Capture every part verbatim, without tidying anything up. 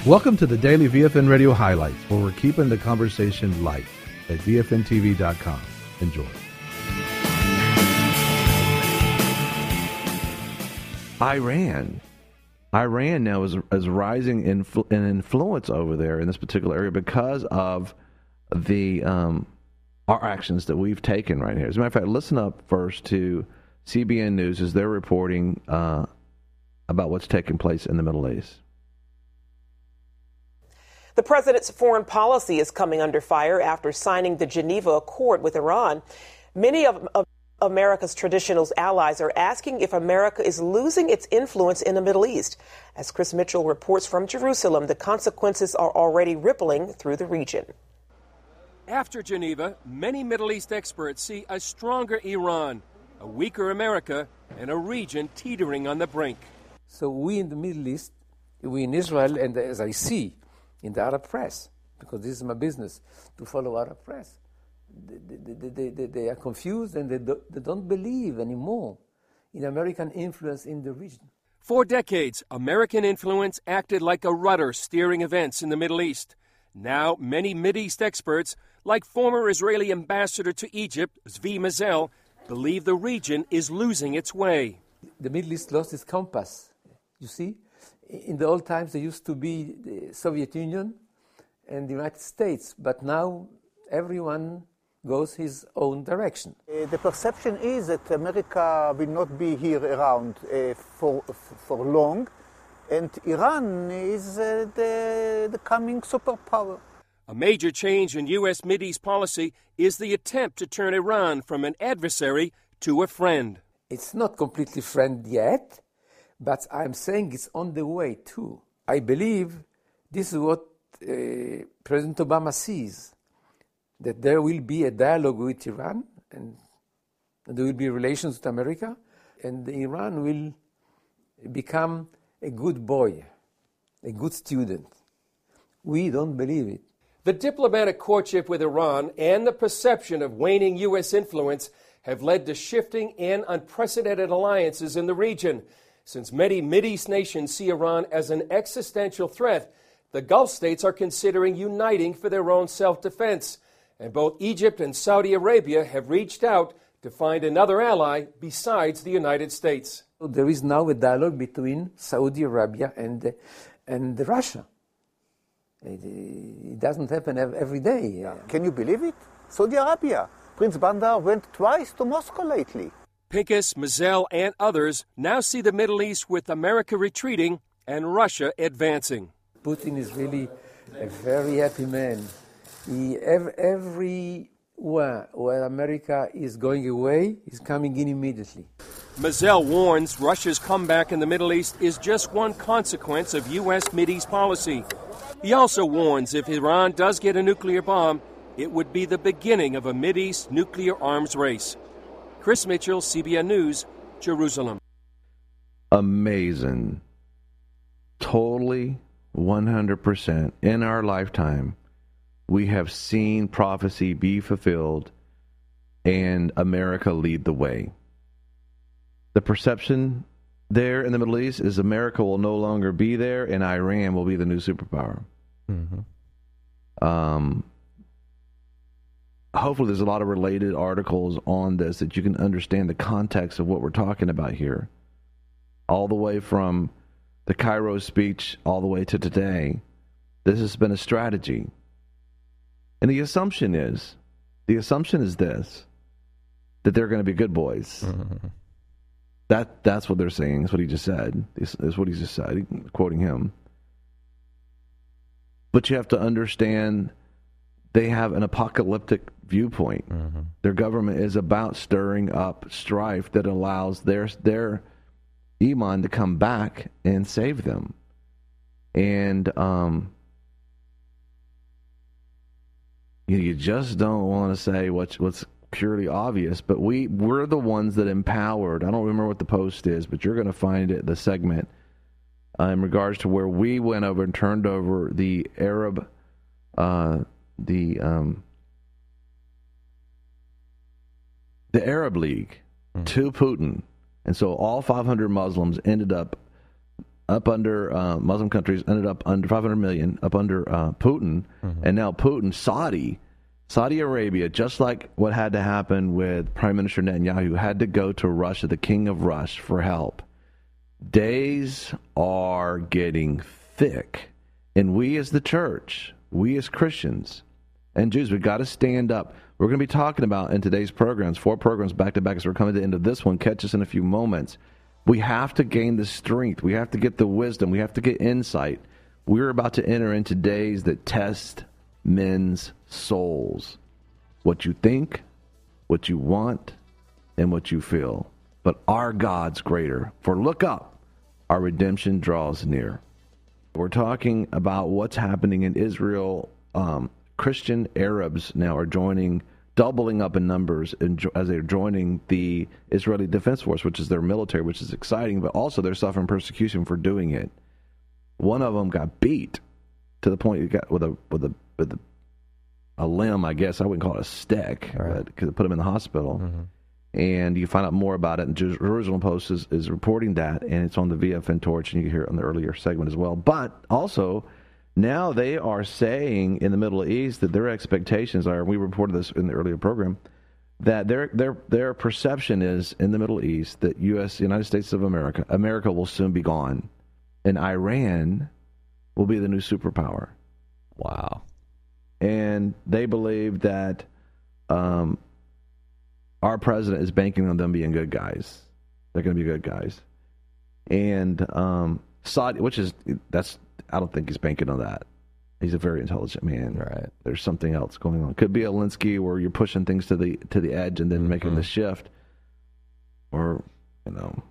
Welcome to the Daily V F N Radio Highlights, where we're keeping the conversation light at V F N T V dot com. Enjoy. Iran. Iran now is, is rising in, in influence over there in this particular area because of the um, our actions that we've taken right here. As a matter of fact, listen up first to C B N News as they're reporting uh, about what's taking place in the Middle East. The president's foreign policy is coming under fire after signing the Geneva Accord with Iran. Many of, of America's traditional allies are asking if America is losing its influence in the Middle East. As Chris Mitchell reports from Jerusalem, the consequences are already rippling through the region. After Geneva, many Middle East experts see a stronger Iran, a weaker America, and a region teetering on the brink. So we in the Middle East, we in Israel, and as I see in the Arab press, because this is my business, to follow Arab press, They, they, they, they, they are confused and they, do, they don't believe anymore in American influence in the region. For decades, American influence acted like a rudder steering events in the Middle East. Now, many Mideast experts, like former Israeli ambassador to Egypt, Zvi Mazel, believe the region is losing its way. The Middle East lost its compass. You see, in the old times, there used to be the Soviet Union and the United States, but now everyone goes his own direction. Uh, the perception is that America will not be here around uh, for for long, and Iran is uh, the, the coming superpower. A major change in U S Mideast policy is the attempt to turn Iran from an adversary to a friend. It's not completely friend yet, but I'm saying it's on the way too. I believe this is what uh, President Obama sees, that there will be a dialogue with Iran, and there will be relations with America, and Iran will become a good boy, a good student. We don't believe it. The diplomatic courtship with Iran and the perception of waning U S influence have led to shifting and unprecedented alliances in the region. Since many Mideast nations see Iran as an existential threat, the Gulf states are considering uniting for their own self-defense. And both Egypt and Saudi Arabia have reached out to find another ally besides the United States. So there is now a dialogue between Saudi Arabia and, and Russia. It, it doesn't happen every day. Yeah. Can you believe it? Saudi Arabia. Prince Bandar went twice to Moscow lately. Pincus, Mazel, and others now see the Middle East with America retreating and Russia advancing. Putin is really a very happy man. He, every, everywhere where America is going away, he's coming in immediately. Mazel warns Russia's comeback in the Middle East is just one consequence of U S Mideast policy. He also warns if Iran does get a nuclear bomb, it would be the beginning of a Mideast nuclear arms race. Chris Mitchell, C B N News, Jerusalem. Amazing. Totally, one hundred percent in our lifetime, we have seen prophecy be fulfilled and America lead the way. The perception there in the Middle East is America will no longer be there and Iran will be the new superpower. Mm-hmm. Um, hopefully there's a lot of related articles on this that you can understand the context of what we're talking about here. All the way from the Cairo speech all the way to today, this has been a strategy. And the assumption is, the assumption is this, that they're going to be good boys. Mm-hmm. That That's what they're saying. That's what he just said. This is what he just said, quoting him. But you have to understand they have an apocalyptic viewpoint. Mm-hmm. Their government is about stirring up strife that allows their their Iman to come back and save them. And um, you, you just don't want to say what's what's purely obvious, but we, we're the ones that empowered. I don't remember what the post is, but you're going to find it, the segment, uh, in regards to where we went over and turned over the Arab, uh, the um, the Arab League mm. to Putin. And so all five hundred Muslims ended up up under uh, Muslim countries, ended up under five hundred million, up under uh, Putin, mm-hmm. and now Putin, Saudi, Saudi Arabia, just like what had to happen with Prime Minister Netanyahu, had to go to Russia, the king of Russia, for help. Days are getting thick, and we as the church, we as Christians and Jews, we've got to stand up. We're going to be talking about in today's programs, four programs back to back as we're coming to the end of this one. Catch us in a few moments. We have to gain the strength. We have to get the wisdom. We have to get insight. We're about to enter into days that test men's souls. What you think, what you want, and what you feel. But our God's greater. For look up, our redemption draws near. We're talking about what's happening in Israel. Um, Christian Arabs now are joining, doubling up in numbers in, as they're joining the Israeli Defense Force, which is their military, which is exciting, but also they're suffering persecution for doing it. One of them got beat to the point he got with a with a with a, a limb, I guess I wouldn't call it a stick, right, because it put him in the hospital. Mm-hmm. And you find out more about it. And Jerusalem Post is, is reporting that, and it's on the V F N Torch, and you can hear it on the earlier segment as well. But also, now they are saying in the Middle East that their expectations are, and we reported this in the earlier program, that their their their perception is in the Middle East that U S United States of America, America will soon be gone, and Iran will be the new superpower. Wow. And they believe that um, our president is banking on them being good guys. They're going to be good guys. And um, Saudi, which is, that's, I don't think he's banking on that. He's a very intelligent man. Right. There's something else going on. Could be a Alinsky where you're pushing things to the to the edge and then mm-hmm. making the shift. Or, you know,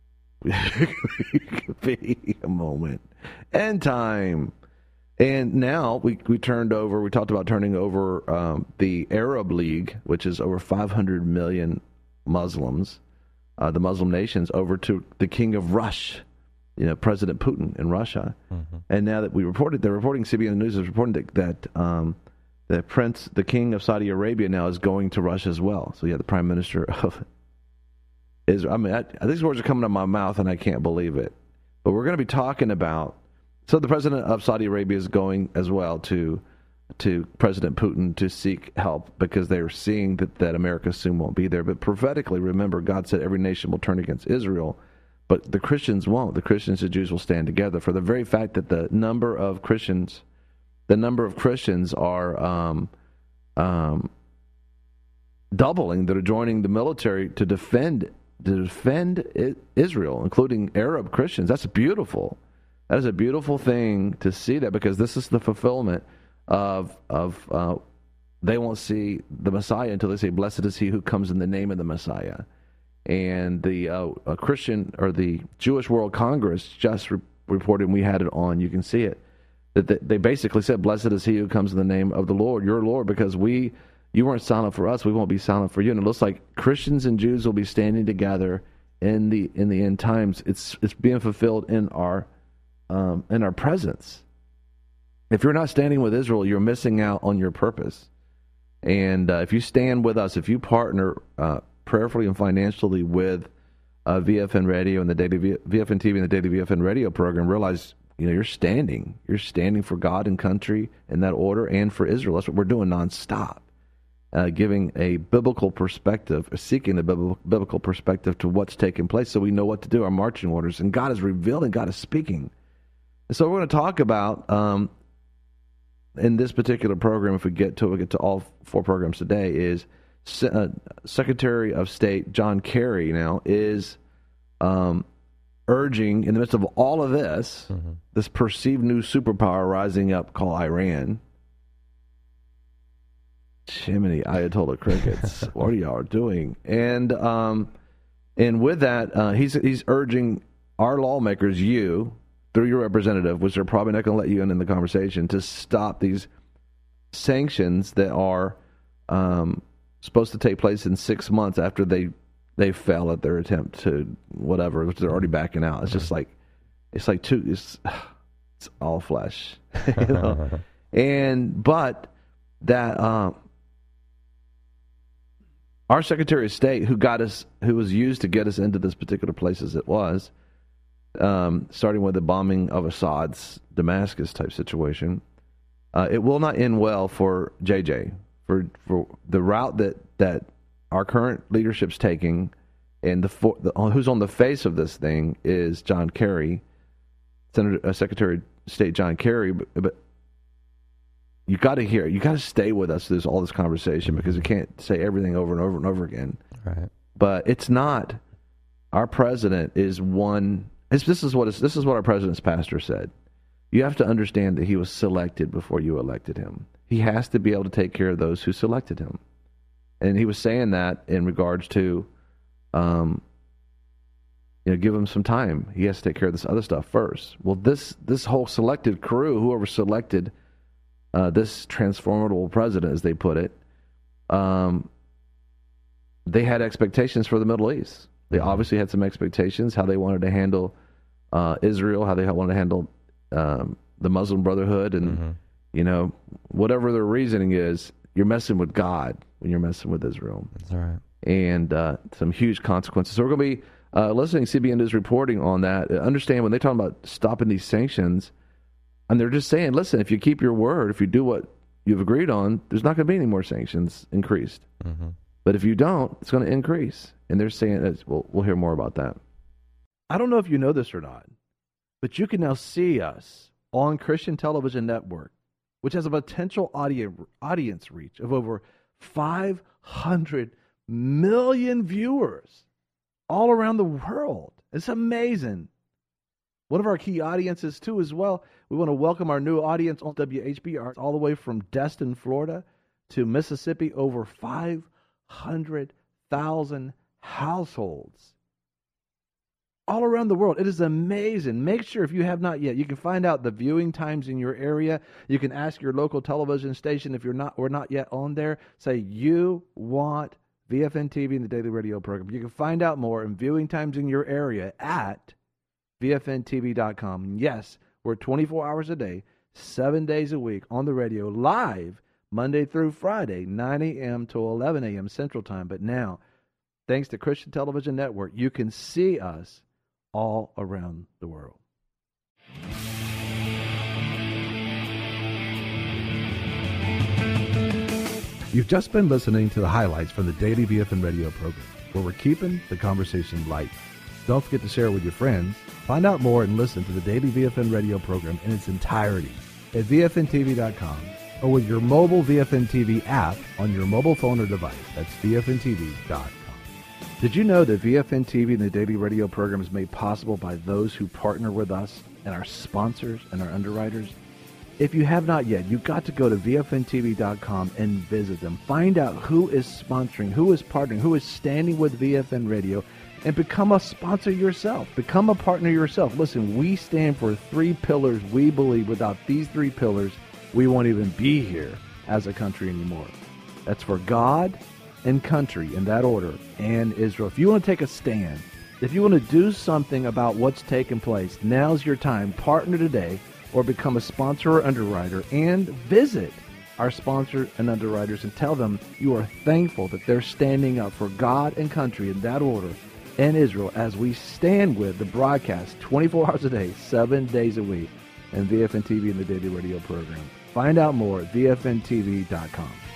it could be a moment. End time. And now we we turned over, we talked about turning over um, the Arab League, which is over five hundred million Muslims, uh, the Muslim nations, over to the king of Russia, you know, President Putin in Russia. Mm-hmm. And now that we reported, they're reporting, C B S News is reporting that, that um, the prince, the king of Saudi Arabia now is going to Russia as well. So yeah, the prime minister of Israel. I mean, I, these words are coming out of my mouth and I can't believe it. But we're going to be talking about, so the president of Saudi Arabia is going as well to to President Putin to seek help because they're seeing that, that America soon won't be there. But prophetically, remember, God said every nation will turn against Israel, but the Christians won't. The Christians and Jews will stand together for the very fact that the number of Christians, the number of Christians are um, um, doubling that are joining the military to defend to defend Israel, including Arab Christians. That's beautiful. That is a beautiful thing to see that, because this is the fulfillment of of uh, they won't see the Messiah until they say, "Blessed is he who comes in the name of the Messiah." And the uh, Christian or the Jewish World Congress just re- reported, and we had it on. You can see it, that they, they basically said, "Blessed is he who comes in the name of the Lord, your Lord," because we you weren't silent for us, we won't be silent for you. And it looks like Christians and Jews will be standing together in the in the end times. It's it's being fulfilled in our Um, in our presence. If you're not standing with Israel, you're missing out on your purpose. And uh, if you stand with us, if you partner uh, prayerfully and financially with uh, V F N Radio and the Daily v- V F N T V and the Daily V F N Radio program, realize you know you're standing. You're standing for God and country in that order, and for Israel. That's what we're doing nonstop, uh, giving a biblical perspective, seeking the biblical perspective to what's taking place, so we know what to do. Our marching orders, and God is revealing. God is speaking. So we're going to talk about, um, in this particular program, if we get to we get to all four programs today, is uh, Secretary of State John Kerry now is um, urging, in the midst of all of this, mm-hmm. this perceived new superpower rising up called Iran. Jiminy Ayatollah crickets, what are y'all doing? And um, and with that, uh, he's he's urging our lawmakers, you, through your representative, which they're probably not going to let you in in the conversation, to stop these sanctions that are um, supposed to take place in six months after they they fail at their attempt to whatever, which they're already backing out. It's just like it's like two, it's, it's all flesh, you know? And but that um, our Secretary of State, who got us, who was used to get us into this particular place as it was. um, starting with the bombing of Assad's Damascus type situation. Uh, it will not end well for J J, for for the route that, that our current leadership's taking, and the, for, the who's on the face of this thing is John Kerry, Senator uh, Secretary of State John Kerry. But, but you got to hear, you got to stay with us through this, all this conversation, because we can't say everything over and over and over again. Right. But it's not. Our president is one. It's, this is what it's, this is what our president's pastor said. You have to understand that he was selected before you elected him. He has to be able to take care of those who selected him. And he was saying that in regards to, um, you know, give him some time. He has to take care of this other stuff first. Well, this this whole selected crew, whoever selected uh, this transformable president, as they put it, um, they had expectations for the Middle East. They obviously had some expectations, how they wanted to handle uh, Israel, how they wanted to handle Um, the Muslim Brotherhood, and mm-hmm. you know, whatever their reasoning is, you're messing with God when you're messing with Israel. That's all right. And uh, some huge consequences. So we're going to be uh, listening to C B N News reporting on that. Understand when they talk about stopping these sanctions, and they're just saying, listen, if you keep your word, if you do what you've agreed on, there's not going to be any more sanctions increased. Mm-hmm. But if you don't, it's going to increase. And they're saying, that, well, we'll hear more about that. I don't know if you know this or not, but you can now see us on Christian Television Network, which has a potential audience audience reach of over five hundred million viewers all around the world. It's amazing. One of our key audiences, too, as well, we want to welcome our new audience on W H B R all the way from Destin, Florida to Mississippi, over five hundred thousand households all around the world. It is amazing. Make sure, if you have not yet, you can find out the viewing times in your area. You can ask your local television station if you're not or not yet on there. Say you want V F N T V and the Daily Radio program. You can find out more and viewing times in your area at V F N T V dot com. Yes, we're twenty-four hours a day, seven days a week on the radio, live Monday through Friday, nine a.m. to eleven a.m. Central Time. But now, thanks to Christian Television Network, you can see us all around the world. You've just been listening to the highlights from the Daily V F N Radio program, where we're keeping the conversation light. Don't forget to share it with your friends. Find out more and listen to the Daily V F N Radio program in its entirety at V F N T V dot com or with your mobile V F N T V app on your mobile phone or device. That's V F N T V dot com. Did you know that V F N T V and the Daily Radio program is made possible by those who partner with us and our sponsors and our underwriters? If you have not yet, you've got to go to V F N T V dot com and visit them. Find out who is sponsoring, who is partnering, who is standing with V F N Radio, and become a sponsor yourself. Become a partner yourself. Listen, we stand for three pillars. We believe without these three pillars, we won't even be here as a country anymore. That's for God and country, in that order, and Israel. If you want to take a stand, if you want to do something about what's taking place, now's your time. Partner today or become a sponsor or underwriter, and visit our sponsors and underwriters and tell them you are thankful that they're standing up for God and country, in that order, and Israel, as we stand with the broadcast twenty-four hours a day, seven days a week, and V F N T V and the Daily Radio program. Find out more at V F N T V dot com.